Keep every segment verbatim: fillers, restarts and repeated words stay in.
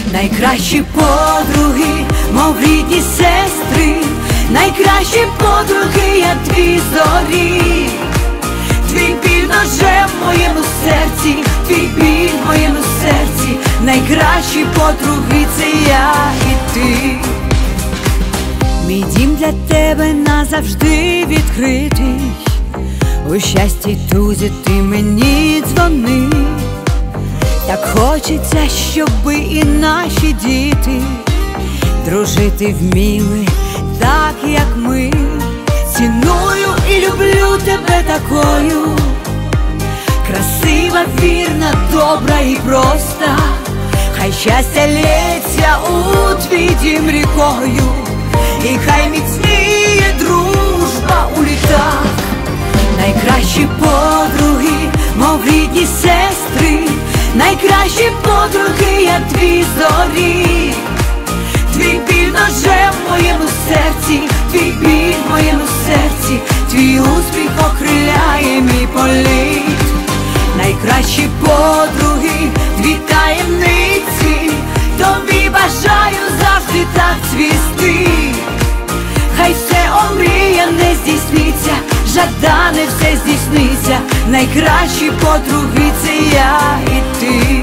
Найкращі подруги, мов рідні сестри, найкращі подруги, як дві зорі. Твій біль ножем в моєму серці, твій біль в моєму серці, найкращі подруги — це я і ти. Мій дім для тебе назавжди відкритий, у щасті й тузі ти мені дзвони. Так хочеться, щоби і наші діти дружити вміли, так як ми. Ціную і люблю тебе такою, красива, вірна, добра і проста. Хай щастя лється у твій дім рікою, і хай міцніє дружба у літах. Найкращі подруги, мов рідні сестри, найкращі подруги, як дві зорі. Твій біль ножем в моєму серці, твій біль в моєму серці, твій успіх окриляє мій політ. Найкращі подруги, дві таємниці, тобі бажаю завжди так цвісти. Хай все омріяне здійсниться, жадане все здійсниться, найкращі подруги — це я і ти.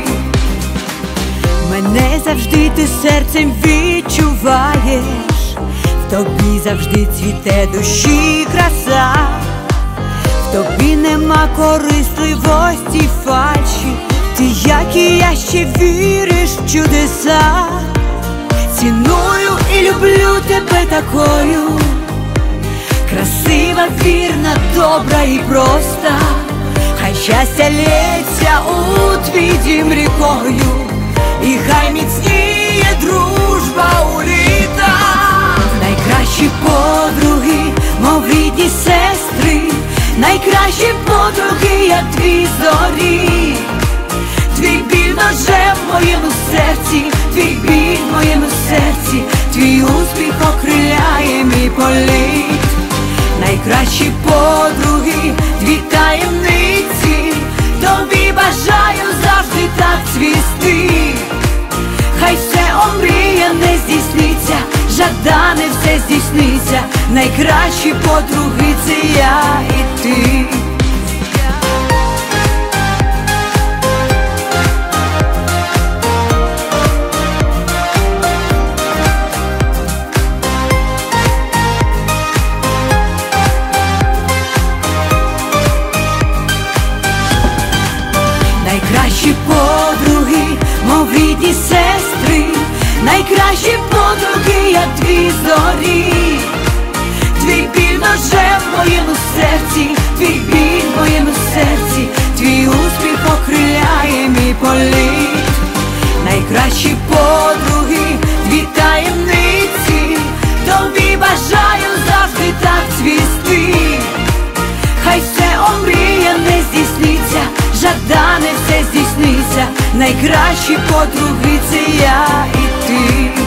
Мене завжди ти серцем відчуваєш, в тобі завжди цвіте душі краса, в тобі нема корисливості, фальші, ти, як і я, ще віриш в чудеса. Ціную і люблю тебе такою, красива, вірна, добра і проста. Хай щастя лється у твій дім рікою, і хай міцніє дружба у літах. Найкращі подруги, мов рідні сестри, найкращі подруги, як дві зорі. Твій біль ножем в моєму серці, твій біль в моєму серці, твій успіх окриляє мій політ. Найкращі подруги, дві таємниці, тобі бажаю завжди так цвісти. Хай все омріяне здійсниться, жадане все здійсниться, найкращі подруги — це я і ти. Найкращі подруги, мов рідні сестри, найкращі подруги, як дві зорі. Твій біль ножем в моєму серці, твій біль в моєму серці, твій успіх окриляє мій політ. Найкращі подруги, дві таємниці, тобі бажаю завжди так цвісти. Хай все омріяне здійсниться, жадане все здійсниться, найкращі подруги — це я і ти.